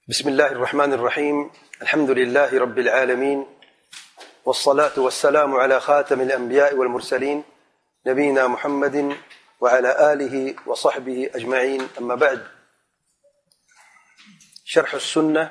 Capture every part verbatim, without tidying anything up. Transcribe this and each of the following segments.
بسم الله الرحمن الرحيم. الحمد لله رب العالمين، والصلاة والسلام على خاتم الأنبياء والمرسلين نبينا محمد وعلى آله وصحبه أجمعين. أما بعد، شرح السنة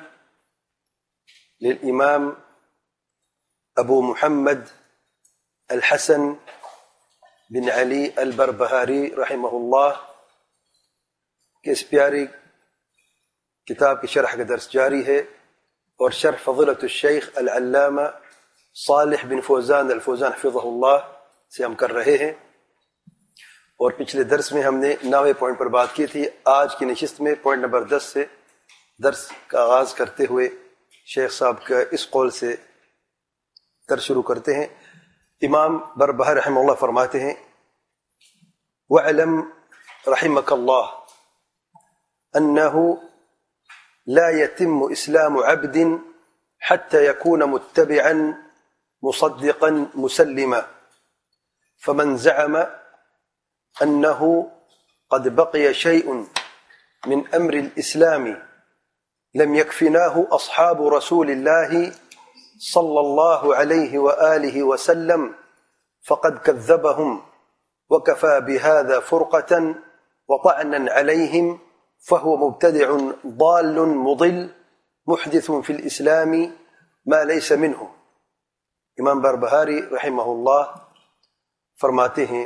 للإمام أبو محمد الحسن بن علي البربهاري رحمه الله کے اس پیاری کتاب کی شرح کا درس جاری ہے، اور شرح فضیلۃ الشیخ العلامہ صالح بن فوزان الفوزان حفظہ اللہ سے ہم کر رہے ہیں. اور پچھلے درس میں ہم نے نویں پوائنٹ پر بات کی تھی. آج کی نشست میں پوائنٹ نمبر دس سے درس کا آغاز کرتے ہوئے شیخ صاحب کا اس قول سے درس شروع کرتے ہیں. امام بربہاری رحمہ اللہ فرماتے ہیں: وَاعْلَمْ رحمك الله أنه لا يتم إسلام عبد حتى يكون متبعا مصدقا مسلما، فمن زعم أنه قد بقي شيء من أمر الإسلام لم يكفناه أصحاب رسول الله صلى الله عليه وآله وسلم فقد كذبهم وكفى بهذا فرقة وطعنا عليهم، فهو مبتدع ضال مضل محدث في الإسلام ما ليس منه. امام بربہاری رحمہ اللہ فرماتے ہیں: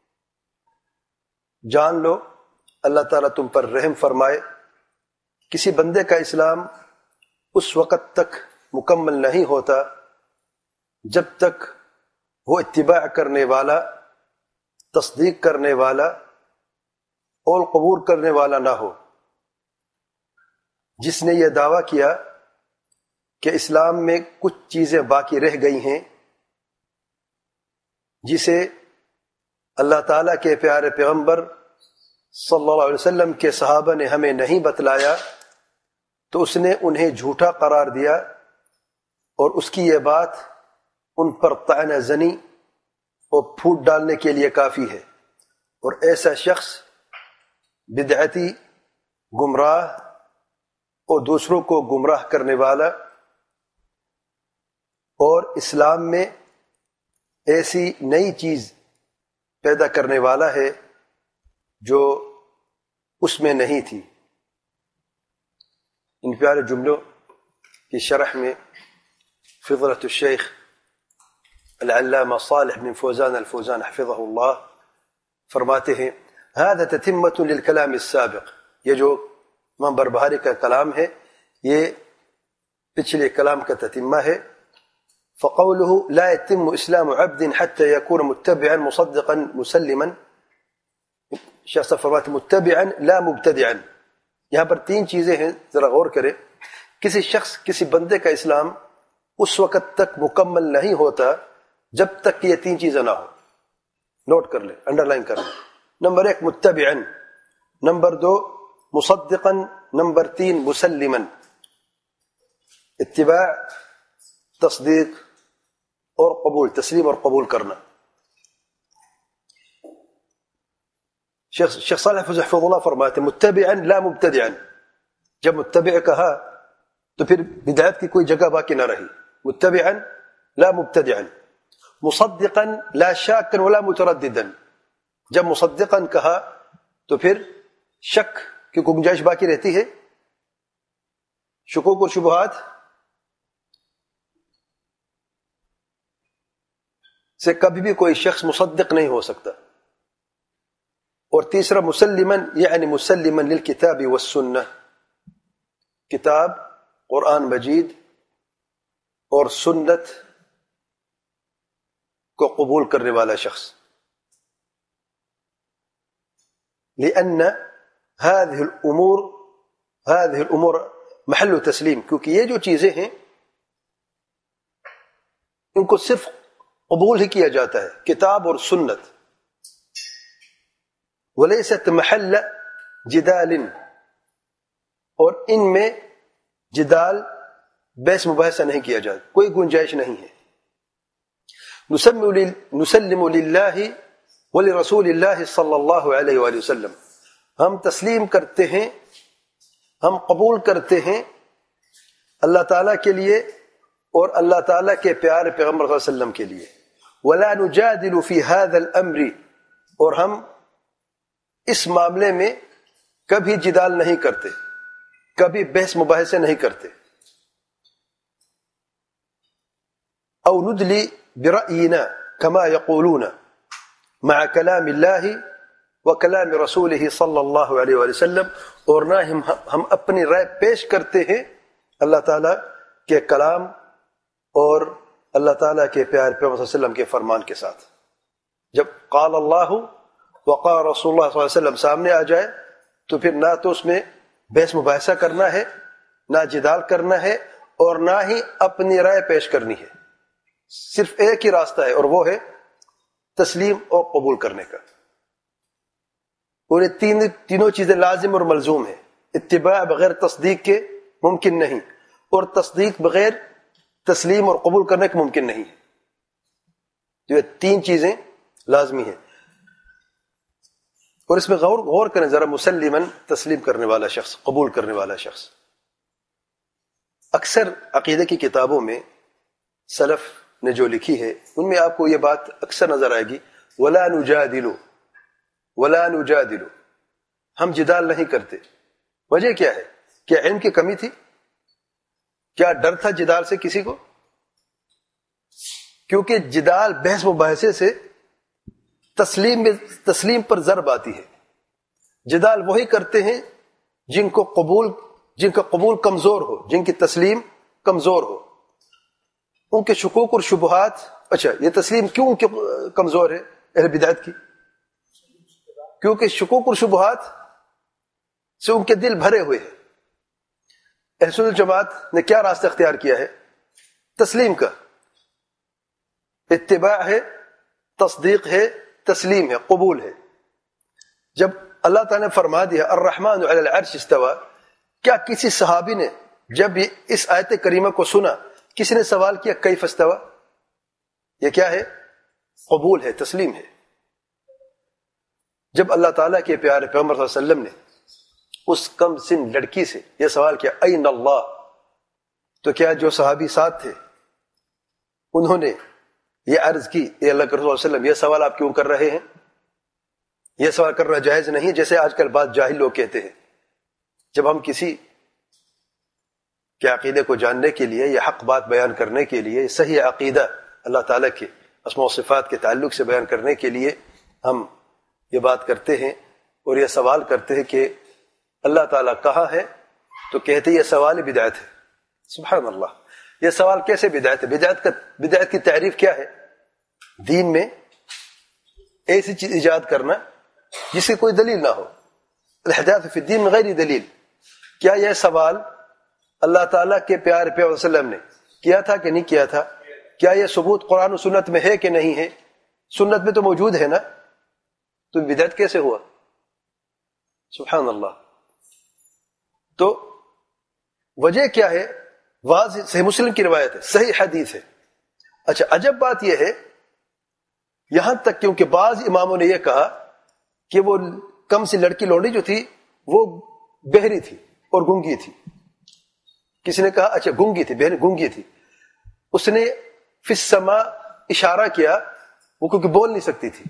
جان لو، اللہ تعالیٰ تم پر رحم فرمائے، کسی بندے کا اسلام اس وقت تک مکمل نہیں ہوتا جب تک وہ اتباع کرنے والا، تصدیق کرنے والا اور قبول کرنے والا نہ ہو. جس نے یہ دعویٰ کیا کہ اسلام میں کچھ چیزیں باقی رہ گئی ہیں جسے اللہ تعالیٰ کے پیارے پیغمبر صلی اللہ علیہ وسلم کے صحابہ نے ہمیں نہیں بتلایا، تو اس نے انہیں جھوٹا قرار دیا، اور اس کی یہ بات ان پر طعنہ زنی اور پھوٹ ڈالنے کے لیے کافی ہے. اور ایسا شخص بدعتی، گمراہ اور دوسروں کو گمراہ کرنے والا، اور اسلام میں ایسی نئی چیز پیدا کرنے والا ہے جو اس میں نہیں تھی. ان پیارے جملوں کی شرح میں فضیلۃ الشیخ العلامہ صالح بن فوزان الفوزان حفظہ اللہ فرماتے ہیں: هذا تتمة للكلام السابق. یہ جو امام بربہاری کا کلام ہے یہ پچھلے کلام کا تتمہ ہے. فقوله لا يتم اسلام عبد حتى يكون متبعا مصدقا مسلما. شخص فرماتے متبعا لا مبتدعا. یہاں پر تین چیزیں ہیں، ذرا غور کریں. کسی شخص، کسی بندے کا اسلام اس وقت تک مکمل نہیں ہوتا جب تک کہ یہ تین چیزیں نہ ہو. نوٹ کر لیں، انڈر لائن کر لیں. نمبر ایک متبعا، نمبر دو مصدقا، نمبر تین مسلما. اتباع، تصدیق اور قبول، تسلیم اور قبول کرنا. شیخ شیخ صالح حفظہ اللہ فرماتے متبعا لا مبتدعا. جب متبع کہا تو پھر بدعت کی کوئی جگہ باقی نہ رہی. متبعا لا مبتدعا. مصدقا لا شاکا ولا مترددا. جب مصدقا کہا تو پھر شک کی گنجائش باقی رہتی ہے. شکوک اور شبہات سے کبھی بھی کوئی شخص مصدق نہیں ہو سکتا. اور تیسرا مسلمن، یعنی مسلمن للکتاب والسنہ. کتاب، قرآن مجید اور سنت کو قبول کرنے والا شخص. لأن هذه الامور هذه الامور محل تسلیم. کیونکہ یہ جو چیزیں ہیں ان کو صرف قبول ہی کیا جاتا ہے، کتاب اور سنت. وليست محل جدال. اور ان میں جدال، بحث مباحثہ نہیں کیا جاتا، کوئی گنجائش نہیں ہے. نسلم للہ ولرسول اللہ صلی اللہ علیہ وآلہ وسلم. ہم تسلیم کرتے ہیں، ہم قبول کرتے ہیں اللہ تعالیٰ کے لیے اور اللہ تعالیٰ کے پیارے پیغمبر صلی اللہ علیہ وسلم کے لیے. وَلَا نُجَادِلُ فِي هَذَا الْأَمْرِ، اور ہم اس معاملے میں کبھی جدال نہیں کرتے، کبھی بحث مباحثے نہیں کرتے. او ندلی برأینا کما یقولون مع کلام اللہ و کلام رسولہ صلی اللہ علیہ وآلہ وسلم، اور نہ ہم ہم اپنی رائے پیش کرتے ہیں اللہ تعالیٰ کے کلام اور اللہ تعالیٰ کے پیارے پیغمبر صلی اللہ علیہ وسلم کے فرمان کے ساتھ. جب قال اللہ وقال رسول اللہ صلی اللہ علیہ وسلم سامنے آ جائے تو پھر نہ تو اس میں بحث مباحثہ کرنا ہے، نہ جدال کرنا ہے، اور نہ ہی اپنی رائے پیش کرنی ہے. صرف ایک ہی راستہ ہے، اور وہ ہے تسلیم اور قبول کرنے کا. اور یہ تین تینوں چیزیں لازم اور ملزوم ہیں. اتباع بغیر تصدیق کے ممکن نہیں، اور تصدیق بغیر تسلیم اور قبول کرنے کے ممکن نہیں ہے. تو یہ تین چیزیں لازمی ہیں. اور اس میں غور غور کریں ذرا. مسلماً تسلیم کرنے والا شخص، قبول کرنے والا شخص. اکثر عقیدے کی کتابوں میں سلف نے جو لکھی ہے ان میں آپ کو یہ بات اکثر نظر آئے گی، وَلَا نُجَادِلُ وَلَا نُجَادِلُ، ہم جدال نہیں کرتے. وجہ کیا ہے؟ کیا علم کی کمی تھی؟ کیا ڈر تھا جدال سے کسی کو؟ کیونکہ جدال بحث مباحثے سے تسلیم میں تسلیم پر ضرب آتی ہے. جدال وہی کرتے ہیں جن کو قبول جن کا قبول کمزور ہو، جن کی تسلیم کمزور ہو. ان کے شکوک اور شبہات، اچھا یہ تسلیم کیوں کمزور ہے اہل بدعت کی؟ کیونکہ شکوک اور شبہات سے ان کے دل بھرے ہوئے ہیں. اہل سنت جماعت نے کیا راستہ اختیار کیا ہے؟ تسلیم کا. اتباع ہے، تصدیق ہے، تسلیم ہے، قبول ہے. جب اللہ تعالیٰ نے فرما دیا الرحمن علی العرش استوى، کیا کسی صحابی نے جب اس آیت کریمہ کو سنا کسی نے سوال کیا کیف استوى؟ یہ کیا ہے؟ قبول ہے، تسلیم ہے. جب اللہ تعالیٰ کے پیارے پیغمبر صلی اللہ علیہ وسلم نے اس کم سن لڑکی سے یہ سوال کیا این اللہ، تو کیا جو صحابی ساتھ تھے انہوں نے یہ عرض کی اے اللہ کے رسول صلی اللہ علیہ وسلم یہ سوال آپ کیوں کر رہے ہیں؟ یہ سوال کرنا جائز نہیں، جیسے آج کل بعض جاہل لوگ کہتے ہیں. جب ہم کسی کے عقیدے کو جاننے کے لیے یا حق بات بیان کرنے کے لیے، صحیح عقیدہ اللہ تعالیٰ کے اسماء و صفات کے تعلق سے بیان کرنے کے لیے ہم یہ بات کرتے ہیں اور یہ سوال کرتے ہیں کہ اللہ تعالیٰ کہاں ہے، تو کہتے ہیں یہ سوال بدعت ہے. سبحان اللہ، یہ سوال کیسے بدعت ہے؟ بدعت کا بدعت کی تعریف کیا ہے؟ دین میں ایسی چیز ایجاد کرنا جس کی کوئی دلیل نہ ہو. الحداث فی الدین غیر دلیل. کیا یہ سوال اللہ تعالیٰ کے پیارے پیغمبر صلی اللہ علیہ وسلم نے کیا تھا کہ نہیں کیا تھا؟ کیا یہ ثبوت قرآن و سنت میں ہے کہ نہیں ہے؟ سنت میں تو موجود ہے نا، تو بدعت کیسے ہوا؟ سبحان اللہ. تو وجہ کیا ہے؟ واضح صحیح مسلم کی روایت ہے، صحیح حدیث ہے. اچھا عجب بات یہ ہے، یہاں تک کیونکہ بعض اماموں نے یہ کہا کہ وہ کم سی لڑکی لونڈی جو تھی وہ بہری تھی اور گونگی تھی. کسی نے کہا اچھا گونگی تھی، بہری گونگی تھی. اس نے فی السما اشارہ کیا، وہ کیونکہ بول نہیں سکتی تھی.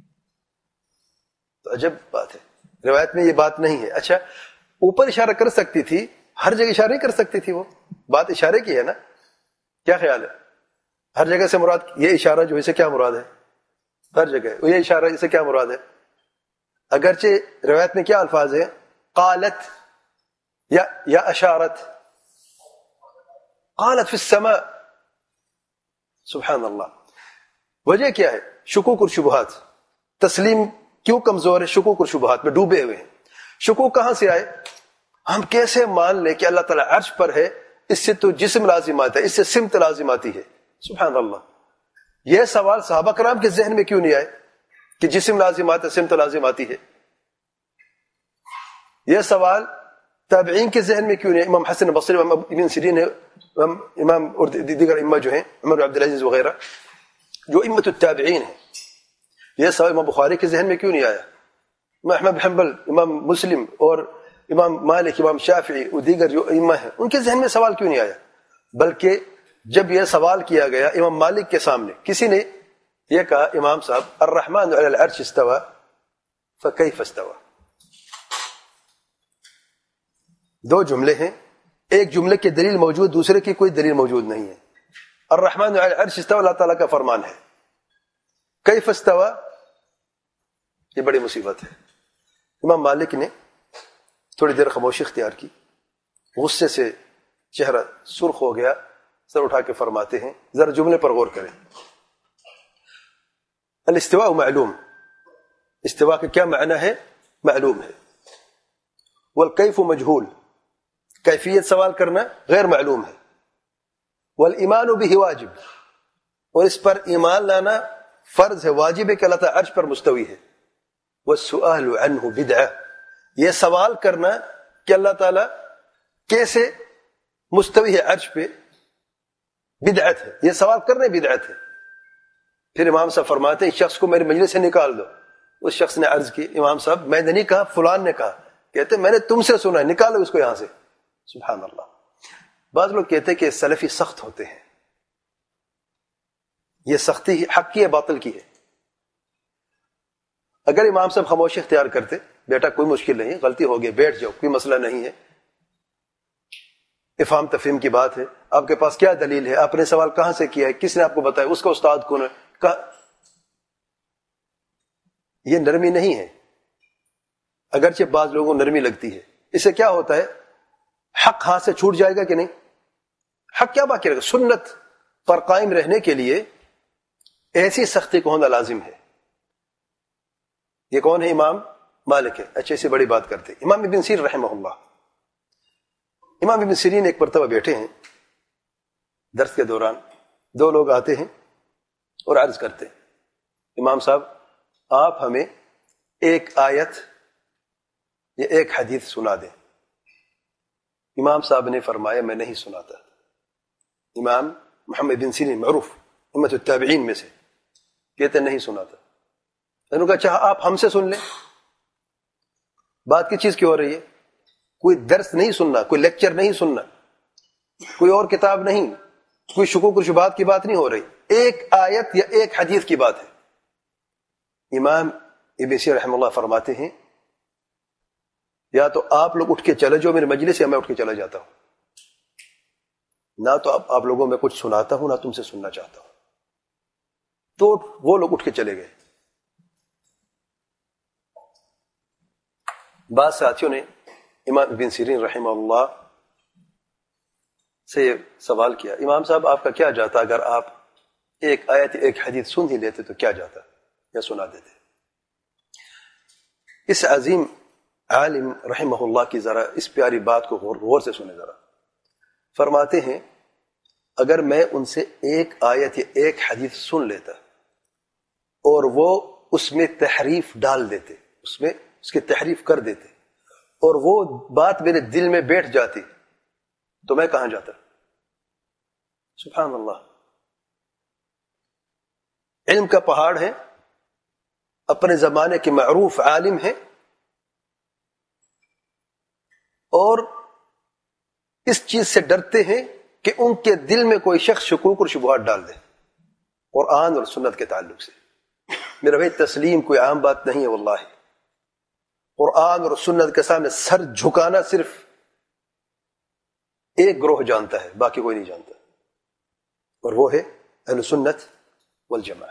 تو عجب بات ہے، روایت میں یہ بات نہیں ہے. اچھا اوپر اشارہ کر سکتی تھی، ہر جگہ اشارہ نہیں کر سکتی تھی. وہ بات اشارے کی ہے نا. کیا خیال ہے؟ ہر جگہ سے مراد یہ اشارہ جو اسے کیا مراد ہے؟ ہر جگہ یہ اشارہ اسے کیا مراد ہے؟ اگرچہ روایت میں کیا الفاظ ہیں؟ قالت یا یا اشارت. قالت فی السماء. سبحان اللہ. وجہ کیا ہے؟ شکوک اور شبہات. تسلیم کیوں کمزور ہے؟ شکوک اور شبہات میں ڈوبے ہوئے ہیں. شکوک کہاں سے آئے؟ ہم کیسے مان لیں کہ اللہ تعالیٰ عرش پر ہے؟ اس سے تو جسم لازم آتا ہے، اس سے سمت لازم آتی ہے. سبحان اللہ. یہ سوال صحابہ کرام کے ذہن میں کیوں نہیں آئے کہ جسم لازم آتا ہے، سمت لازم آتی ہے؟ یہ سوال تابعین کے ذہن میں کیوں نہیں؟ امام حسن بصری، امام ابن سیرین ہے، امام اور دیگر امہ جو ہیں عمر بن عبد العزیز وغیرہ جو امت التابعین ہیں، یہ سوال امام بخاری کے ذہن میں کیوں نہیں آیا؟ امام احمد بن حنبل، امام مسلم اور امام مالک، امام شافعی اور دیگر جو امہ ہیں ان کے ذہن میں سوال کیوں نہیں آیا؟ بلکہ جب یہ سوال کیا گیا امام مالک کے سامنے، کسی نے یہ کہا امام صاحب الرحمن علی العرش استوى فکیف استوى، دو جملے ہیں، ایک جملے کی دلیل موجود، دوسرے کی کوئی دلیل موجود نہیں ہے۔ الرحمن علی العرش استوى اللہ تعالیٰ کا فرمان ہے، کیف استوى یہ بڑی مصیبت ہے۔ امام مالک نے تھوڑی دیر خاموشی اختیار کی، غصے سے چہرہ سرخ ہو گیا، سر اٹھا کے فرماتے ہیں ذرا جملے پر غور کریں۔ الاستواء معلوم، استواء کا کیا معنی ہے؟ معلوم ہے۔ والکیف مجہول، کیفیت سوال کرنا غیر معلوم ہے۔ والایمان بہ واجب، اور اس پر ایمان لانا فرض ہے، واجب ہے کہ اللہ تعالیٰ عرش پر مستوی ہے۔ والسؤال عنہ بدعہ، یہ سوال کرنا کہ اللہ تعالیٰ کیسے مستوی ہے عرش پہ، بدعت ہے، یہ سوال کرنے بدعت ہے۔ پھر امام صاحب فرماتے ہیں اس شخص کو میری مجلس سے نکال دو۔ اس شخص نے عرض کی امام صاحب میں نے نہیں کہا، فلان نے کہا۔ کہتے میں نے تم سے سنا ہے، نکالو اس کو یہاں سے۔ سبحان اللہ۔ بعض لوگ کہتے ہیں کہ سلفی سخت ہوتے ہیں، یہ سختی حق کی ہے باطل کی ہے؟ اگر امام صاحب خاموشی اختیار کرتے، بیٹا کوئی مشکل نہیں، غلطی ہو گئی، بیٹھ جاؤ، کوئی مسئلہ نہیں ہے، افہام تفہیم کی بات ہے، آپ کے پاس کیا دلیل ہے، آپ نے سوال کہاں سے کیا ہے، کس نے آپ کو بتایا، اس کا استاد کون ہے، یہ نرمی نہیں ہے۔ اگرچہ بعض لوگوں کو نرمی لگتی ہے، اس سے کیا ہوتا ہے، حق ہاتھ سے چھوٹ جائے گا کہ نہیں؟ حق کیا باقی رہے گا؟ سنت پر قائم رہنے کے لیے ایسی سختی کو ہونا لازم ہے۔ یہ کون ہے؟ امام مالک ہے۔ اچھے سے بڑی بات کرتے امام ابن سیرین رحمہ اللہ۔ امام ابن سیرین ایک مرتبہ بیٹھے ہیں درس کے دوران، دو لوگ آتے ہیں اور عرض کرتے ہیں امام صاحب آپ ہمیں ایک آیت یا ایک حدیث سنا دیں۔ امام صاحب نے فرمایا میں نہیں سناتا۔ امام محمد بن سیرین معروف امت التابعین میں سے کہتے نہیں سناتا۔ میں نے کہا اچھا آپ ہم سے سن لیں، بات کی چیز کیوں ہو رہی ہے؟ کوئی درس نہیں سننا، کوئی لیکچر نہیں سننا، کوئی اور کتاب نہیں، کوئی شکوک و شبہات کی بات نہیں ہو رہی، ایک آیت یا ایک حدیث کی بات ہے۔ امام ابن سیرین رحمہ اللہ فرماتے ہیں یا تو آپ لوگ اٹھ کے چلے جاؤ میرے مجلس، یا میں اٹھ کے چلا جاتا ہوں، نہ تو آپ, آپ لوگوں میں کچھ سناتا ہوں، نہ تم سے سننا چاہتا ہوں۔ تو وہ لوگ اٹھ کے چلے گئے۔ بعض ساتھیوں نے امام ابن سیرین رحمہ اللہ سے سوال کیا امام صاحب آپ کا کیا جاتا اگر آپ ایک آیت ایک حدیث سن ہی لیتے تو کیا جاتا یا سنا دیتے؟ اس عظیم عالم رحمہ اللہ کی ذرا اس پیاری بات کو غور, غور سے سنے ذرا۔ فرماتے ہیں اگر میں ان سے ایک آیت یا ایک حدیث سن لیتا اور وہ اس میں تحریف ڈال دیتے، اس میں اس کی تحریف کر دیتے اور وہ بات میرے دل میں بیٹھ جاتی تو میں کہاں جاتا؟ سبحان اللہ۔ علم کا پہاڑ ہے، اپنے زمانے کے معروف عالم ہیں، اور اس چیز سے ڈرتے ہیں کہ ان کے دل میں کوئی شخص شکوک اور شبہات ڈال دے قرآن اور سنت کے تعلق سے۔ میرا بھائی تسلیم کوئی عام بات نہیں ہے، واللہ قرآن اور سنت کے سامنے سر جھکانا صرف ایک گروہ جانتا ہے، باقی کوئی نہیں جانتا، اور وہ ہے اہل سنت والجماعہ۔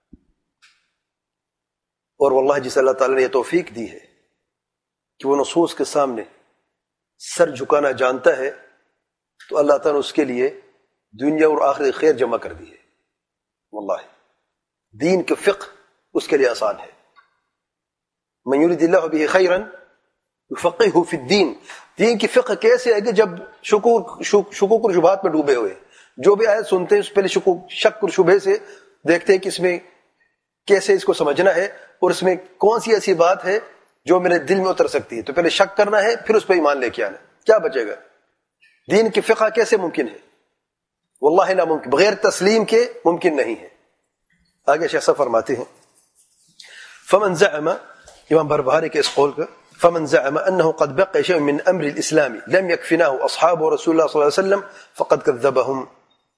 اور واللہ جس اللہ تعالیٰ نے یہ توفیق دی ہے کہ وہ نصوص کے سامنے سر جھکانا جانتا ہے، تو اللہ تعالیٰ نے اس کے لیے دنیا اور آخرت خیر جمع کر دی ہے۔ واللہ دین کے فقہ اس کے لیے آسان ہے۔ من یرید اللہ بہ خیرا یفقہہ فی الدین۔ دین کی فقہ کیسے ہے کہ جب شکوک شکوک اور شبہات میں ڈوبے ہوئے، جو بھی آیت سنتے ہیں اس پہلے شکوک شک اور شبہ سے دیکھتے ہیں کہ اس میں کیسے اس کو سمجھنا ہے اور اس میں کون سی ایسی بات ہے جو میرے دل میں اتر سکتی ہے، تو پہلے شک کرنا ہے پھر اس پہ ایمان لے کے آنا۔ کیا بچے گا؟ دین کی فقہ کیسے ممکن ہے؟ واللہ ناممکن، بغیر تسلیم کے ممکن نہیں ہے۔ آگے شیخ صاحب فرماتے ہیں فمن زعم، امام بربہاری کے اس قول کا فمن زعم أنه قد بقي شيء من أمر الإسلام لم يكفناه أصحاب رسول الله صلى الله عليه وسلم فقد كذبهم.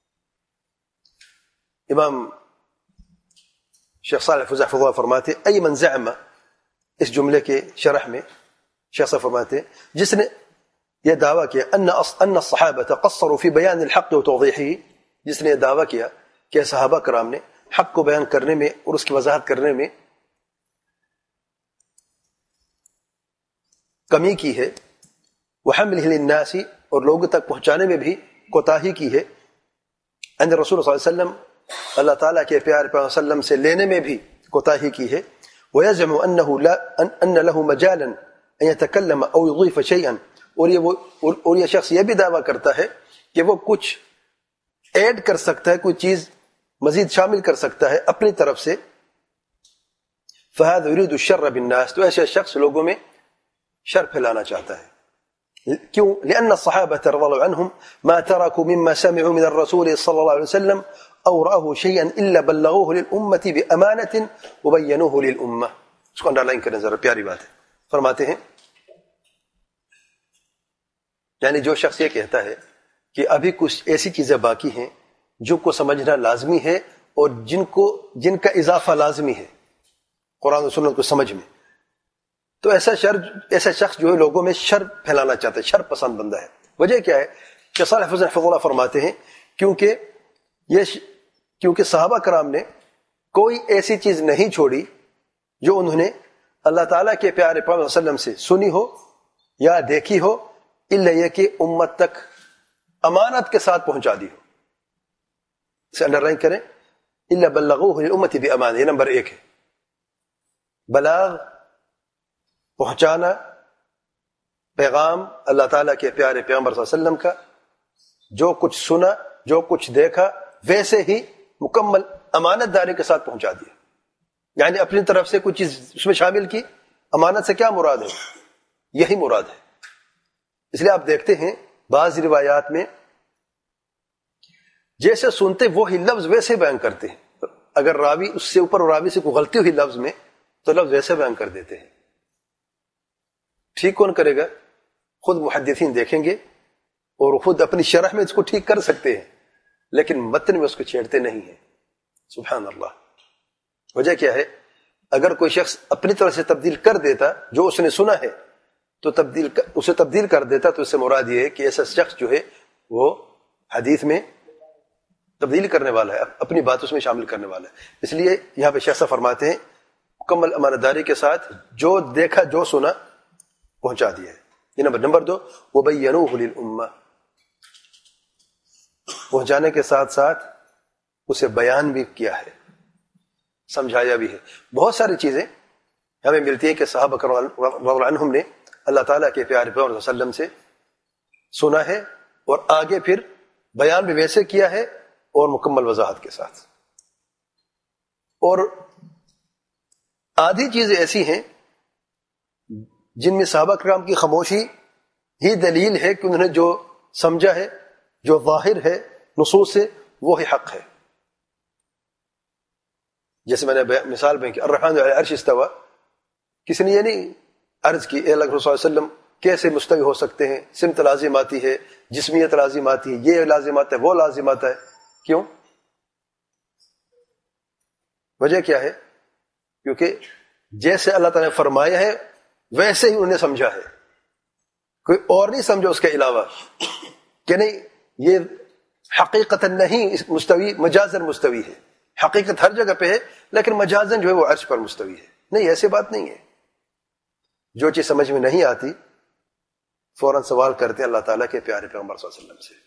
امام شیخ صالح فوزان حفظہ اللہ فرماتے ای من زعم، اس جملے کے شرح میں شیخ صاحب فرماتے جس نے یہ دعویٰ کیا ان ان الصحابہ قصروا فی بیان الحق و توضیحہ، جس نے یہ دعویٰ کیا کہ صحابہ کرام نے حق کو بیان کرنے میں اور اس کی وضاحت کرنے میں کمی کی ہے، وحملہ للناس، اور لوگوں تک پہنچانے میں بھی کوتاہی کی ہے، ان رسول صلی اللہ علیہ وسلم، اللہ تعالیٰ کے پیارے پیغمبر صلی اللہ علیہ وسلم سے لینے میں بھی کوتاہی کی ہے، وَيَزْعُمُ أَنَّهُ لَا أَنَّ لَهُ مَجَالًا أَن يَتَكَلَّمَ أَوْ يُضِيفَ شَيْئًا، اور یہ وہ اور یہ شخص یہ بھی دعویٰ کرتا ہے کہ وہ کچھ ایڈ کر سکتا ہے، کوئی چیز مزید شامل کر سکتا ہے اپنی طرف سے، فَهَذَا يُرِيدُ الشَّرَّ بِالنَّاسِ، تو ایسے شخص لوگوں میں شر پھیلانا چاہتا ہے. کیوں؟ لأن الصحابة رضي الله عنهم ما تركوا مما سمعوا من الرسول صلى الله عليه وسلم أو رأوه شيئا إلا بلغوه للأمة بأمانة وبينوه للأمة. اس کو انڈرلائن کریں ذرا، پیاری بات ہے. فرماتے ہیں یعنی جو شخص یہ کہتا ہے کہ ابھی کچھ ایسی چیزیں باقی ہیں جو کو سمجھنا لازمی ہے اور جن کو جن کا اضافہ لازمی ہے قرآن و سنت کو سمجھ میں، تو ایسا شر ایسا شخص جو ہے لوگوں میں شر پھیلانا چاہتا ہے، شر پسند بندہ ہے. وجہ کیا ہے کہ صالح فوزان حفظہ اللہ فرماتے ہیں کیونکہ یہ ش... کیونکہ صحابہ کرام نے کوئی ایسی چیز نہیں چھوڑی جو انہوں نے اللہ تعالیٰ کے پیارے پیغمبر صلی اللہ علیہ وسلم سے سنی ہو یا دیکھی ہو، الا یہ کہ امت تک امانت کے ساتھ پہنچا دی ہو. اسے انڈر لائن کریں، الا بلغوہ للامۃ بامانہ، یہ نمبر ایک ہے. بلاغ، پہنچانا پیغام اللہ تعالیٰ کے پیارے پیغمبر صلی اللہ علیہ وسلم کا، جو کچھ سنا جو کچھ دیکھا ویسے ہی مکمل امانت داری کے ساتھ پہنچا دیا. یعنی اپنی طرف سے کوئی چیز اس میں شامل کی. امانت سے کیا مراد ہے؟ یہی مراد ہے. اس لیے آپ دیکھتے ہیں بعض روایات میں جیسے سنتے وہی لفظ ویسے بیان کرتے ہیں، اگر راوی اس سے اوپر راوی سے کوئی غلطی ہوئی لفظ میں تو لفظ ویسے بیان کر دیتے ہیں. ٹھیک کون کرے گا؟ خود محدثین دیکھیں گے اور خود اپنی شرح میں اس کو ٹھیک کر سکتے ہیں، لیکن متن میں اس کو چھیڑتے نہیں ہیں. سبحان اللہ. وجہ کیا ہے؟ اگر کوئی شخص اپنی طرح سے تبدیل کر دیتا جو اس نے سنا ہے تو تبدیل اسے تبدیل کر دیتا، تو اس سے مراد یہ ہے کہ ایسا شخص جو ہے وہ حدیث میں تبدیل کرنے والا ہے، اپنی بات اس میں شامل کرنے والا ہے. اس لیے یہاں پہ شیخ صاحب فرماتے ہیں مکمل امانت داری کے ساتھ جو دیکھا جو سنا پہنچا دیا ہے. یہ نمبر نمبر دو، وَبَيَّنُوهُ لِلْأُمَّةِ، پہنچانے کے ساتھ ساتھ اسے بیان بھی کیا ہے، سمجھایا بھی ہے. بہت ساری چیزیں ہمیں ملتی ہیں کہ صحابہ رضی اللہ عنہم نے اللہ تعالیٰ کے پیارے پیغمبر صلی اللہ علیہ وسلم سے سنا ہے اور آگے پھر بیان بھی ویسے کیا ہے اور مکمل وضاحت کے ساتھ. اور آدھی چیزیں ایسی ہیں جن میں صحابہ کرام کی خاموشی ہی دلیل ہے کہ انہوں نے جو سمجھا ہے، جو ظاہر ہے نصوص سے، وہی حق ہے. جیسے میں نے مثال بین کہ الرحمن علی العرش استوى، کسی نے یہ نہیں عرض کی اے اللہ رسول صلی اللہ علیہ وسلم کیسے مستوی ہو سکتے ہیں، سمت لازم آتی ہے، جسمیت لازم آتی ہے، یہ لازم آتا ہے، وہ لازم آتا ہے. کیوں؟ وجہ کیا ہے؟ کیونکہ جیسے اللہ تعالیٰ نے فرمایا ہے ویسے ہی انہوں نے سمجھا ہے، کوئی اور نہیں سمجھا اس کے علاوہ کہ نہیں یہ حقیقتاً نہیں مستوی، مجازن مستوی ہے. حقیقت ہر جگہ پہ ہے لیکن مجازن جو ہے وہ عرش پر مستوی ہے. نہیں، ایسی بات نہیں ہے. جو چیز سمجھ میں نہیں آتی فوراً سوال کرتے اللہ تعالیٰ کے پیارے پیغمبر صلی اللہ علیہ وسلم سے.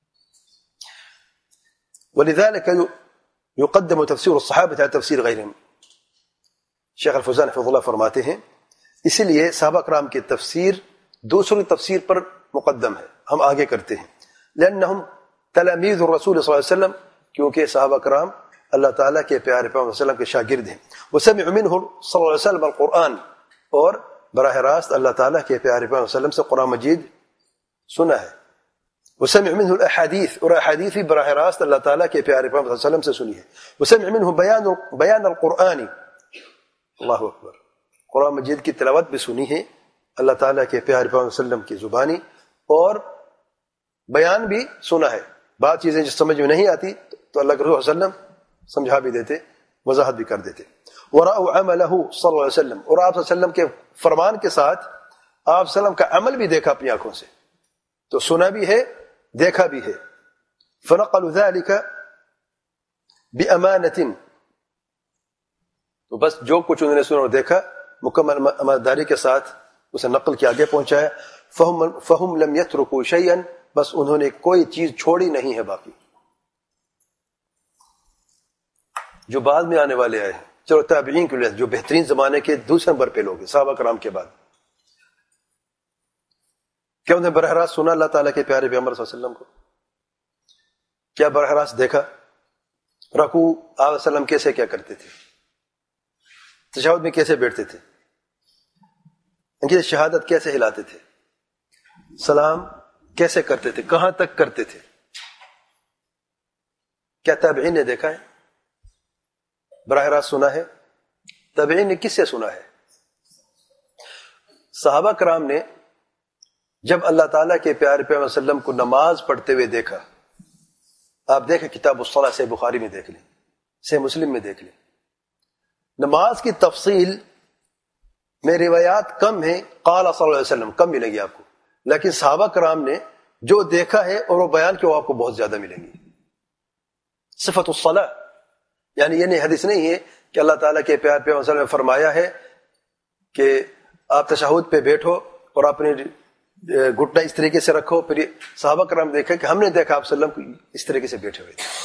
ولذلك يقدم تفسير الصحابة على تفسير غيرهم. شیخ الفوزان حفظ اللہ فرماتے ہیں اسی لیے صحابہ کرام کی تفسیر دوسری تفسیر پر مقدم ہے، ہم آگے کرتے ہیں. لأنهم تلاميذ الرسول صلی اللہ علیہ وسلم، کیونکہ صحابہ کرام اللہ تعالیٰ کے پیارے پیغمبر صلی اللہ علیہ وسلم کے شاگرد ہیں. وسمعوا منه صلی اللہ علیہ وسلم القرآن، اور براہ راست اللہ تعالیٰ کے پیارے پیغمبر صلی اللہ علیہ وسلم سے قرآن مجید سنا ہے. وسمع منه الاحاديث، اور احادیث بھی براہ راست اللہ تعالیٰ کے پیارے پیغمبر صلی اللہ علیہ وسلم سے سنی ہے. وسمع منه بیان بیان القرآن، اللہ اکبر، قرآن مجید کی تلاوت بھی سنی ہے اللہ تعالیٰ کے پیارے پیغمبر صلی اللہ علیہ وسلم کی زبانی اور بیان بھی سنا ہے. بعض چیزیں جو سمجھ میں نہیں آتی تو اللہ کے رسول صلی اللہ علیہ وسلم سمجھا بھی دیتے, وضاحت بھی کر دیتے. وَرَأَوْا عَمَلَهُ صلی اللہ علیہ وسلم, اور آپ صلی اللہ علیہ وسلم کے فرمان کے ساتھ آپ صلی اللہ علیہ وسلم کا عمل بھی دیکھا اپنی آنکھوں سے, تو سنا بھی ہے دیکھا بھی ہے. فَنَقَلُوا ذَلِكَ بِأَمَانَةٍ, تو بس جو کچھ انہوں نے سنا اور دیکھا مکمل امانتداری کے ساتھ اسے نقل کے آگے پہنچایا. فَهُمْ فَهُمْ لَمْ يَتْرُكُوا شَيْئًا, بس انہوں نے کوئی چیز چھوڑی نہیں ہے باقی. جو بعد میں آنے والے آئے ہیں, چلو تابعین کے لیے جو بہترین زمانے کے دوسرے نمبر پہ لوگ ہیں صحابہ کرام کے بعد, کیا انہیں براہ راست سنا اللہ تعالیٰ کے پیارے پیغمبر صلی اللہ علیہ وسلم کو؟ کیا براہ راست دیکھا؟ رکوع آپ علیہ وسلم کیسے کیا کرتے تھے, تشہد میں کیسے بیٹھتے تھے, ان کی شہادت کیسے ہلاتے تھے, سلام کیسے کرتے تھے, کہاں تک کرتے تھے, کیا تابعین نے دیکھا ہے؟ براہ راست سنا ہے؟ تابعین نے کس سے سنا ہے؟ صحابہ کرام نے جب اللہ تعالیٰ کے پیارے پیغمبر صلی اللہ علیہ وسلم کو نماز پڑھتے ہوئے دیکھا, آپ دیکھیں کتاب الصلاۃ سے بخاری میں دیکھ لیں, سے مسلم میں دیکھ لیں, نماز کی تفصیل میں روایات کم ہیں, قال صلی اللہ علیہ وسلم کم ملے گی آپ کو, لیکن صحابہ کرام نے جو دیکھا ہے اور وہ بیان کیا وہ آپ کو بہت زیادہ ملیں گی. صفت الصلاۃ, یعنی یہ نہیں حدیث نہیں ہے کہ اللہ تعالیٰ کے پیارے پیغمبر صلی اللہ علیہ وسلم نے فرمایا ہے کہ آپ تشہد پہ بیٹھو اور اپنے گھٹنا اس طریقے سے رکھو, پھر صحابہ کرام دیکھا کہ ہم نے دیکھا آپ صلی اللہ علیہ وسلم کو اس طریقے سے بیٹھے ہوئے تھے.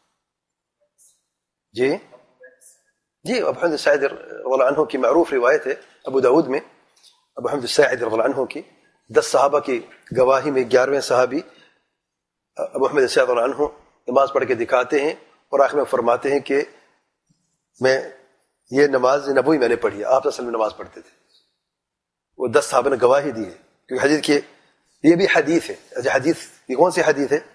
جی جی ابو حمید الساعدی رضی اللہ عنہ کی معروف روایت ہے ابو داود میں, ابو حمید الساعدی رضی اللہ عنہ کی دس صحابہ کی گواہی میں گیارہویں صحابی ابو حمید الساعدی رضی اللہ عنہ نماز پڑھ کے دکھاتے ہیں اور آخر میں فرماتے ہیں کہ میں یہ نماز نبوی میں نے پڑھی ہے, آپ اصل میں نماز پڑھتے تھے. وہ دس صحابہ نے گواہی دی ہے, کیونکہ حدیث کی یہ بھی حدیث ہے. اچھا حدیث یہ کون سی حدیث ہے؟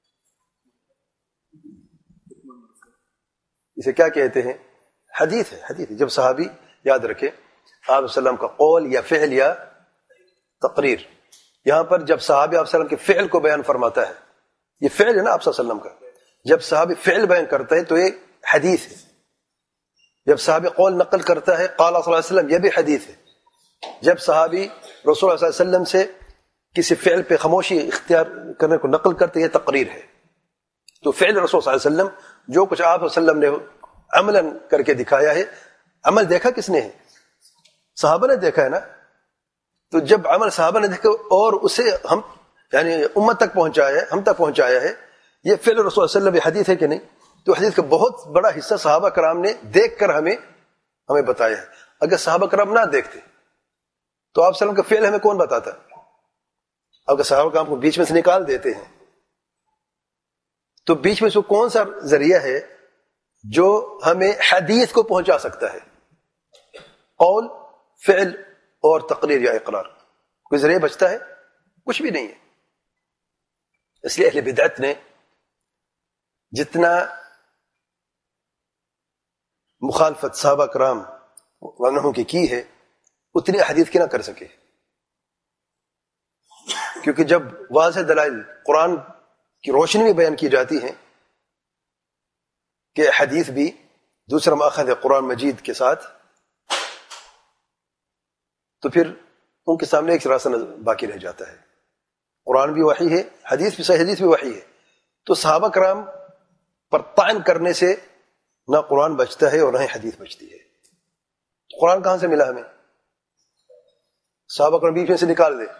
اسے کیا کہتے ہیں؟ حدیث ہے. حدیث ہے. جب صحابی یاد رکھے آپ وسلم کا قول یا فعل یا تقریر, یہاں پر جب صحابی آپ وسلم کے فعل کو بیان فرماتا ہے, یہ فعل ہے نا آپ وسلم کا, جب صحابی فعل بیان کرتا ہے تو یہ حدیث ہے. جب صحابی قول نقل کرتا ہے قال صلی اللہ علیہ وسلم, یہ بھی حدیث ہے. جب صحابی رسول اللہ صلی اللہ علیہ وسلم سے کسی فعل پہ خاموشی اختیار کرنے کو نقل کرتے یہ تقریر ہے. تو فعل رسول صلی اللہ علیہ وسلم جو کچھ آپ صلی اللہ علیہ وسلم نے عملاً کر کے دکھایا ہے, عمل دیکھا کس نے ہے؟ صحابہ نے دیکھا ہے نا. تو جب عمل صحابہ نے دیکھا اور اسے ہم یعنی امت تک پہنچایا ہے, ہم تک پہنچایا ہے, یہ فعل رسول صلی اللہ علیہ وسلم حدیث ہے کہ نہیں؟ تو حدیث کا بہت بڑا حصہ صحابہ کرام نے دیکھ کر ہمیں ہمیں بتایا ہے. اگر صحابہ کرام نہ دیکھتے تو آپ صلی اللہ علیہ وسلم کا فعل ہمیں کون بتاتا؟ اگر صحابہ کرام کو بیچ میں سے نکال دیتے ہیں تو بیچ میں سے کون سا ذریعہ ہے جو ہمیں حدیث کو پہنچا سکتا ہے؟ قول, فعل اور تقریر یا اقرار, کوئی ذریعہ بچتا ہے؟ کچھ بھی نہیں ہے. اس لیے اہل بدعت نے جتنا مخالفت صحابہ کرام عنہم کی کی ہے اتنی حدیث کی نہ کر سکے, کیونکہ جب واضح دلائل قرآن کی روشنی میں بیان کی جاتی ہیں کہ حدیث بھی دوسرا ماخذ ہے قرآن مجید کے ساتھ, تو پھر ان کے سامنے ایک راستہ باقی رہ جاتا ہے. قرآن بھی وحی ہے, حدیث بھی صحیح حدیث بھی وحی ہے. تو صحابہ کرام پر طعن کرنے سے نہ قرآن بچتا ہے اور نہ ہی حدیث بچتی ہے. قرآن کہاں سے ملا ہمیں؟ صحابہ کرام بیچ میں سے نکال دے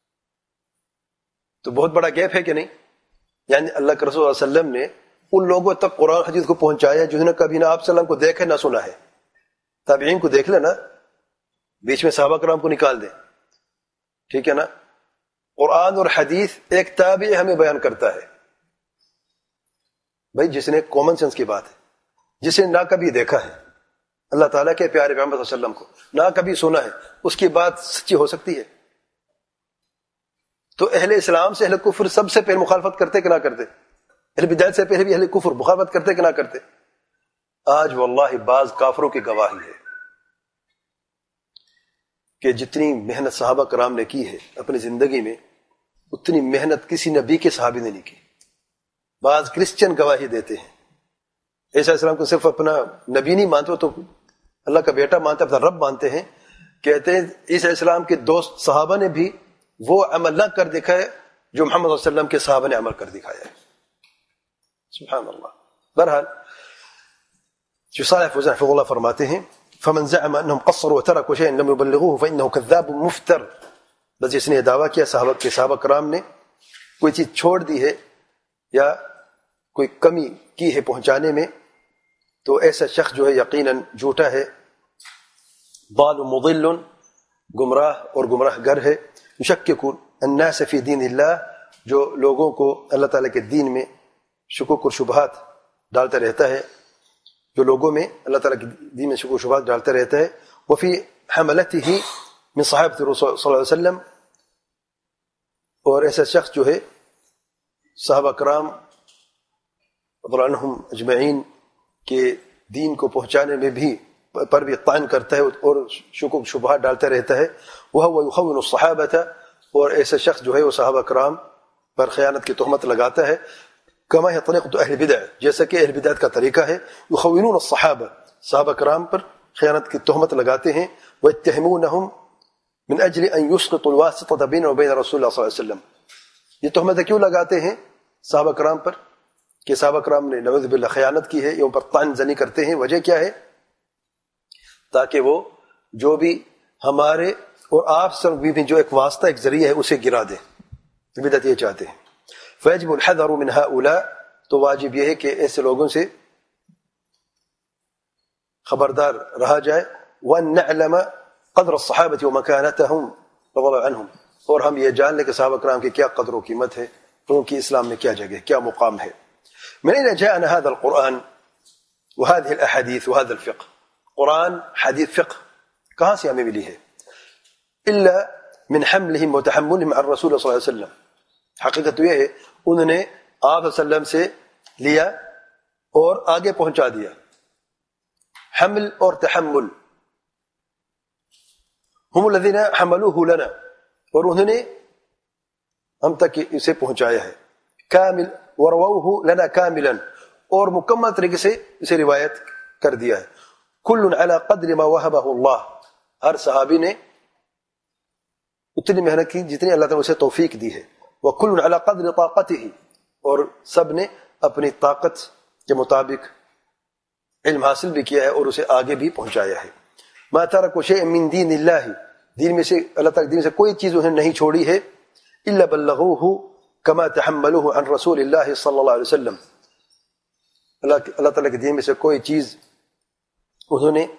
تو بہت بڑا گیپ ہے کہ نہیں؟ یعنی اللہ کے رسول صلی اللہ علیہ وسلم نے ان لوگوں تک قرآن حدیث کو پہنچایا جنہوں نے کبھی نہ آپ صلی اللہ علیہ وسلم کو دیکھے نہ سنا ہے. تابعین کو دیکھ لینا, بیچ میں صحابہ کرام کو نکال دیں, ٹھیک ہے نا. قرآن اور حدیث ایک تابعی ہمیں بیان کرتا ہے, بھائی جس نے کامن سینس کی بات ہے, جسے نہ کبھی دیکھا ہے اللہ تعالیٰ کے پیارے پیغمبر صلی اللہ علیہ وسلم کو, نہ کبھی سنا ہے, اس کی بات سچی ہو سکتی ہے؟ تو اہل اسلام سے اہل کفر سب سے پہلے مخالفت کرتے کہ نہ کرتے؟ اہل بدعت سے پہلے بھی اہل کفر مخالفت کرتے کہ نہ کرتے؟ آج واللہ بعض کافروں کی گواہی ہے کہ جتنی محنت صحابہ کرام نے کی ہے اپنی زندگی میں اتنی محنت کسی نبی کے صحابی نے نہیں کی. بعض کرسچن گواہی دیتے ہیں عیسیٰ علیہ السلام کو صرف اپنا نبی نہیں مانتے، تو اللہ کا بیٹا مانتے، اپنا رب مانتے ہیں. کہتے ہیں عیسیٰ علیہ السلام کے دوست صحابہ نے بھی وہ عمل نہ کر دکھائے جو محمد صلی اللہ علیہ وسلم کے صحابہ نے عمل کر دکھایا ہے. سبحان اللہ. بہرحال جو صالح فوزان حفظ اللہ فرماتے ہیں فمن زعم انهم قصروا وتركوا شيئا لم يبلغوه فانه كذاب مفتر. بس جس نے دعویٰ کیا صحابہ کے صحابہ کرام نے کوئی چیز چھوڑ دی ہے یا کوئی کمی کی ہے پہنچانے میں تو ایسا شخص جو ہے یقیناً جھوٹا ہے. ضال مضل، گمراہ اور گمراہ گر ہے. یشکک الناس فی دین اللہ، جو لوگوں کو اللہ تعالیٰ کے دین میں شکوک اور شبہات ڈالتا رہتا ہے، جو لوگوں میں اللہ تعالیٰ کے دین میں شکوک و شبہات ڈالتا رہتا ہے. وفی حملتہ من صحابۃ الرسول صلی اللہ علیہ وسلم، اور ایسا شخص جو ہے صحابہ کرام رضی اللہ عنہم اجمعین کے دین کو پہنچانے میں بھی پر بھی طعن کرتا ہے اور شکوک شبہات ڈالتا رہتا ہے. وہ یخون الصحابۃ، اور ایسا شخص جو ہے وہ صحابہ کرام پر خیانت کی تہمت لگاتا ہے. کما ہے طریقۃ اہل بدع، جیسا کہ اہل بدعت کا طریقہ ہے. یخونون الصحابہ، صحابہ کرام پر خیانت کی تہمت لگاتے ہیں. ویتہمونہم من اجل ان یسقطوا الواسطۃ بین وبین رسول اللہ صلی اللہ علیہ وسلم. یہ تہمتیں کیوں لگاتے ہیں صحابہ کرام پر کہ صحابہ کرام نے نعوذ باللہ خیانت کی ہے، یہ ان پر طعن زنی کرتے ہیں. وجہ کیا ہے؟ تاکہ وہ جو بھی ہمارے اور آپ سب بھی جو ایک واسطہ ایک ذریعہ ہے اسے گرا دیں. بدعت یہ چاہتے ہیں. فیجب الحذر من هؤلاء، تو واجب یہ ہے کہ ایسے لوگوں سے خبردار رہا جائے. وان نعلم قدر الصحابة ومكانتهم رضي الله عنهم، اور ہم یہ جان لیں کہ صحابہ کرام کی کیا قدر و قیمت ہے، ان کی اسلام میں کیا جگہ کیا مقام ہے. من اين جاءنا هذا القرآن وهذه الاحاديث وهذا الفقه؟ قرآن حدیث فقہ کہاں سے ہمیں ملی ہے؟ الا من حملهم وتحملهم عن الرسول صلی اللہ علیہ وسلم. حقیقت یہ ہے انہوں نے آپ صلی اللہ علیہ وسلم سے لیا اور آگے پہنچا دیا. حمل اور تحمل، هم الذين حملوه لنا، اور انہوں نے ہم تک اسے پہنچایا ہے. کامل ورووه لنا کاملا، اور مکمل طریقے سے اسے روایت کر دیا ہے. کل علی قدر ما وهبه اللہ، ہر صحابی نے اتنی محنت کی جتنی اللہ تعالیٰ نے اسے توفیق دی ہے. وکل علی قدر طاقتہ، اور سب نے اپنی طاقت کے مطابق علم حاصل بھی کیا ہے اور اسے آگے بھی پہنچایا ہے. ما ترکوا شیئا من دین اللہ، دین میں سے اللہ تعالیٰ دین سے کوئی چیز انہیں نہیں چھوڑی ہے. الا بلغوه کما تحملوه عن رسول اللہ صلی اللہ علیہ وسلم، اللہ تعالیٰ کے دین میں سے کوئی چیز انہوں نے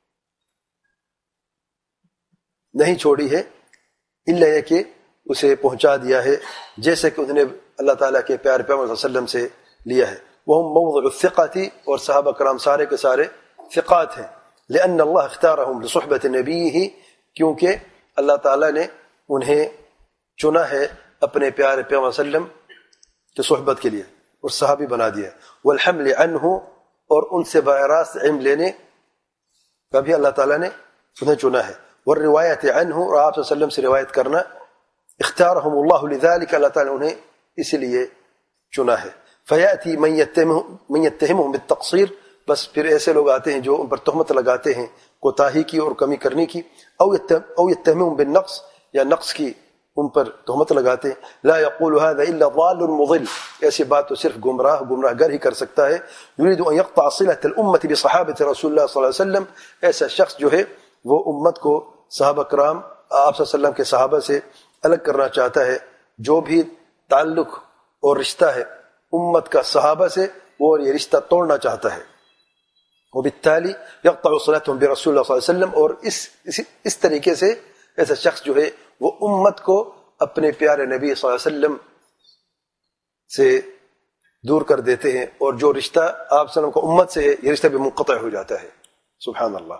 نہیں چھوڑی ہے الا یہ کہ اسے پہنچا دیا ہے جیسے کہ انہوں نے اللہ تعالیٰ کے پیارے پیغمبر صلی اللہ علیہ وسلم سے لیا ہے. وہم موضع الثقۃ، اور صحابہ کرام سارے کے سارے ثقات ہیں. لأن اللہ اختارهم لصحبة نبیہ، کیونکہ اللہ تعالیٰ نے انہیں چنا ہے اپنے پیارے پیغمبر صلی اللہ علیہ وسلم کی صحبت کے لیے اور صحابی بنا دیا. والحمل عنہ، اور ان سے براہ راست علم لینے کا بھی اللہ تعالیٰ نے انہیں چنا ہے. والروایت عنہ، اور آپ صلی اللہ علیہ وسلم سے روایت کرنا. اختارهم اللہ لذلك، اللہ تعالیٰ نے انہیں اسی لیے چنا ہے. فیأتی من یتہمهم بالتقصیر، بس پھر ایسے لوگ آتے ہیں جو ان پر تہمت لگاتے ہیں کوتاہی کی اور کمی کرنے کی. او یتہمهم بالنقص، یا نقص کی ان پر تہمت لگاتے ہیں. لا یقول هذا الا ضال مضل، ایسی بات تو صرف گمراہ گمراہ گر ہی کر سکتا ہے. یرید ان یقطع صلة الامة بصحابة رسول اللہ صلی اللہ علیہ وسلم، ایسا شخص جو ہے وہ امت کو صحابہ کرام آپ صلی اللہ علیہ وسلم کے صحابہ سے الگ کرنا چاہتا ہے. جو بھی تعلق اور رشتہ ہے امت کا صحابہ سے وہ یہ رشتہ توڑنا چاہتا ہے. وبالتالی یقطع صلاتهم برسول اللہ صلی اللہ علیہ وسلم، اور اس اس, اس طریقے سے ایسا شخص جو ہے وہ امت کو اپنے پیارے نبی صلی اللہ علیہ وسلم سے دور کر دیتے ہیں، اور جو رشتہ آپ صلی اللہ علیہ وسلم کو امت سے ہے یہ رشتہ بھی منقطع ہو جاتا ہے. سبحان اللہ.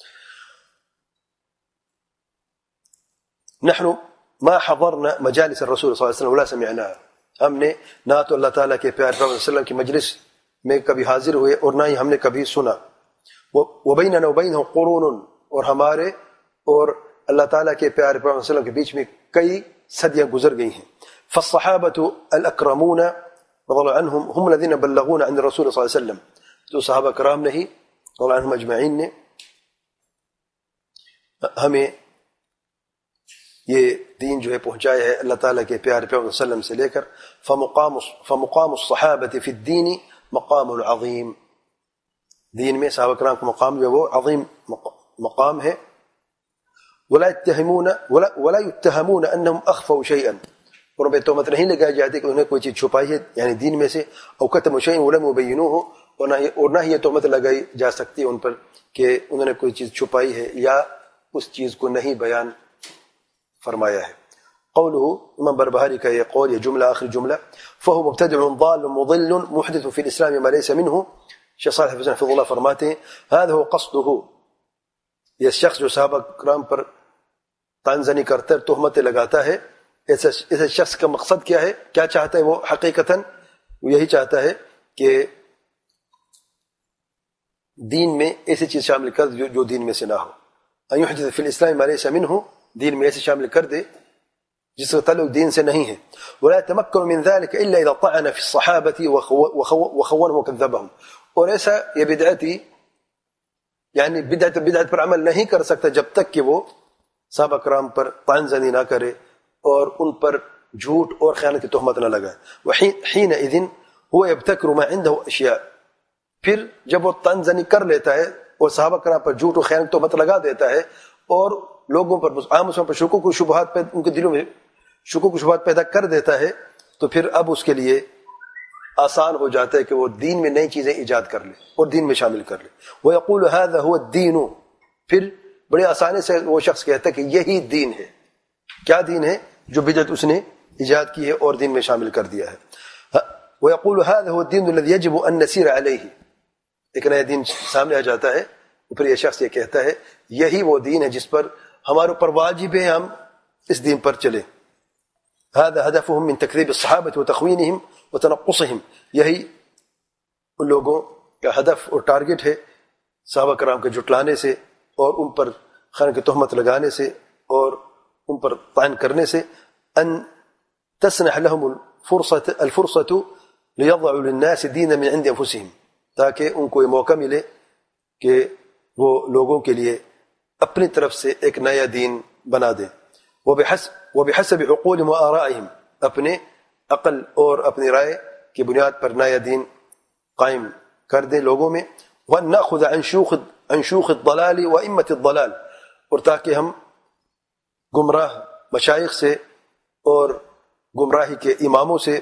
نحن ما حضرنا مجالس الرسول صلی اللہ علیہ وسلم ولا سمعناها، ہم نے نہ تو اللہ تعالیٰ کے پیارے صلی اللہ علیہ وسلم کی مجلس میں کبھی حاضر ہوئے اور نہ ہی ہم نے کبھی سنا. وبیننا وبینہ قرون، اور ہمارے اور اللہ تعالیٰ کے پیارے پیغمبر صلی اللہ علیہ وسلم کے بیچ میں کئی صدیاں گزر گئی ہیں. فالصحابة الأكرمون رضي الله عنهم هم الذين بلغون عن الرسول صلی اللہ علیہ وسلم. جو صحابہ کرام نہیں رضی اللہ عنہم اجمعین نے ہمیں یہ دین جو ہے پہنچایا ہے اللہ تعالیٰ کے پیارے پیغمبر صلی اللہ علیہ وسلم سے لے کر. فمقام فمقام الصحابة في الدين مقام عظیم. دین میں صحابہ کرام کا مقام جو ہے وہ عظیم مقام ہے. ولا يتهمون ولا ولا يتهمون انهم اخفوا شيئا. اور ان پہ تہمت نہیں لگائی جاتی کہ انہوں نے کوئی چیز چھپائی ہے یعنی دین میں سے. او كتموا شيئا ولم يبينوه. اور نہ اور نہ یہ تہمت لگائی جا سکتی ان پر کہ انہوں نے کوئی چیز چھپائی ہے یا اس چیز کو نہیں بیان فرمایا ہے. قوله امام بربہاری کا یہ قول یہ جملہ آخری جملہ فهو مبتدع ضال مضل محدث في الاسلام ما ليس منه. شیخ صالح حفظہ اللہ فرماتے ہیں هذا هو قصده. یہ شخص جو صحابہ کرام پر تانزنی کرتا ہے تہمتیں لگاتا ہے ایسے شخص کا مقصد کیا ہے کیا چاہتا ہے وہ حقیقتاً وہ یہی چاہتا ہے کہ دین میں ایسی چیز شامل کر جو, جو دین میں سے نہ ہو. ان يحدث في الاسلام ما ليس منه. دین میں ایسے شامل کر دے جس کا تعلق دین سے نہیں ہے. ولا يتمكن من ذلك الا اذا طعن في الصحابه وخونهم وكذبهم. اور ایسا یہ بدعتی یعنی بدعت بدعت پر عمل نہیں کر سکتا جب تک کہ وہ صحابہ کرام پر طعن زنی نہ کرے اور ان پر جھوٹ اور خیانت کی تہمت نہ لگائے. وحينئذ هو يبتكر ما عنده اشياء. پھر جب وہ طعن زنی کر لیتا ہے اور صحابہ کرام پر جھوٹ اور خیانت کی تہمت لگا دیتا ہے اور لوگوں پر عام مسلمانوں پر شکوک و شبہات پیدا ان کے دلوں میں شکوک و شبہات پیدا کر دیتا ہے تو پھر اب اس کے لیے آسان ہو جاتا ہے کہ وہ دین میں نئی چیزیں ایجاد کر لے اور دین میں شامل کر لے. وَيَقُولُ هَذَا هُوَ الدِّينُ. پھر بڑے آسانی سے وہ شخص کہتا ہے کہ یہی دین ہے. کیا دین ہے؟ جو بدعت اس نے ایجاد کی ہے اور دین میں شامل کر دیا ہے. وَيَقُولُ هَذَا هُوَ الدِّينُ الَّذِي يَجِبُ أَن نَّسِيرَ عَلَيْهِ. ایک نیا دین سامنے آ جاتا ہے پھر یہ شخص یہ کہتا ہے یہی وہ دین ہے جس پر ہمارے اوپر واجب ہے ہم اس دین پر چلیں. هذا هدفهم من تكذيب الصحابة وتخوينهم وتنقصهم. یہی ان لوگوں کا ہدف اور ٹارگٹ ہے صحابہ کرام کے جھٹلانے سے اور ان پر خیانت کی تہمت لگانے سے اور ان پر طعن کرنے سے. ان تسنح لهم الفرصة الفرصة ليضعوا للناس دينا من عند انفسهم. تاکہ ان کو یہ موقع ملے کہ وہ لوگوں کے لیے اپنی طرف سے ایک نیا دین بنا دیں. وبحسب وبحسب عقولهم وآرائهم. اپنے عقل اور اپنی رائے کی بنیاد پر نیا دین قائم کر دیں لوگوں میں. وَنَأْخُذَ عَنْ شُوخِ عَنْ شُوخِ الضَّلَالِ وَإِمَّةِ الضَّلَالِ. اور تاکہ ہم گمراہ مشائخ سے اور گمراہی کے اماموں سے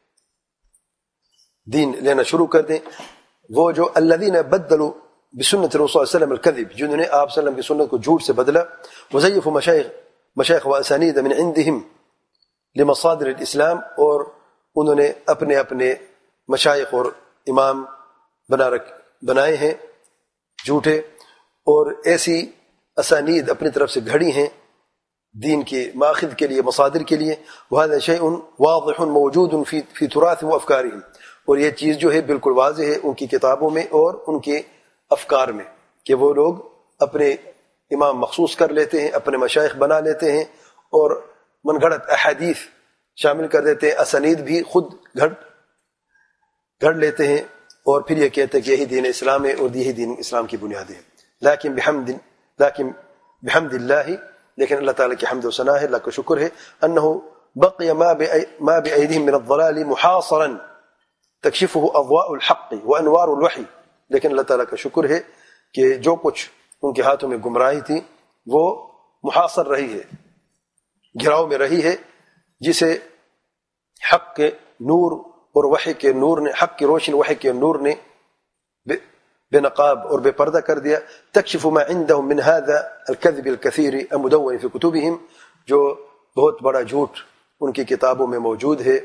دین لینا شروع کر دیں. وہ جو الذین بدلوا بسنت رسول صلی اللہ علیہ وسلم الکذب. جنہوں نے آپ صلی اللہ علیہ وسلم کی سنت کو جھوٹ سے بدلا. وزیفوا مشائخ مشائخ و اسانید من عندهم لمصادر الاسلام. اور انہوں نے اپنے اپنے مشائخ اور امام بنا رکھ بنائے ہیں جھوٹے اور ایسی اسانید اپنی طرف سے گھڑی ہیں دین کے ماخذ کے لیے مصادر کے لیے. وهذا شيء واضح موجود في في تراث وافكارهم. اور یہ چیز جو ہے بالکل واضح ہے ان کی کتابوں میں اور ان کے افکار میں کہ وہ لوگ اپنے امام مخصوص کر لیتے ہیں اپنے مشائخ بنا لیتے ہیں اور من گھڑت احادیث شامل کر دیتے ہیں. اسانید بھی خود گھڑ گھڑ لیتے ہیں اور پھر یہ کہتے ہیں کہ یہی دین اسلام ہے اور یہی دین اسلام کی بنیادیں ہیں. لیکن بحمد لیکن بحمد اللہ. لیکن اللہ تعالیٰ کی حمد و ثنا ہے اللہ کا شکر ہے. انه بقي ما ما بأيديهم من الضلال محاصرا تكشفه اضواء الحق وانوار الوحي. لیکن اللہ تعالیٰ کا شکر ہے کہ جو کچھ ان کے ہاتھوں میں گمراہی تھی وہ محاصر رہی ہے گھراؤ میں رہی ہے جسے حق کے نور اور وحی کے نور نے حق کی روشنی وحی کے نور نے بے نقاب اور بے پردہ کر دیا. تکشف ما عندهم من هذا الكذب الكثير المدون في كتبهم. جو بہت بڑا جھوٹ ان کی کتابوں میں موجود ہے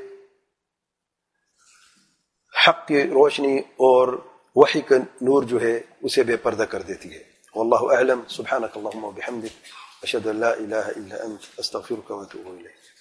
حق کی روشنی اور وحی کا نور جو ہے اسے بے پردہ کر دیتی ہے. واللہ اعلم. سبحانک اللہم و بحمدک اشہد ان لا الہ الا انت استغفرک و اتوب الیک.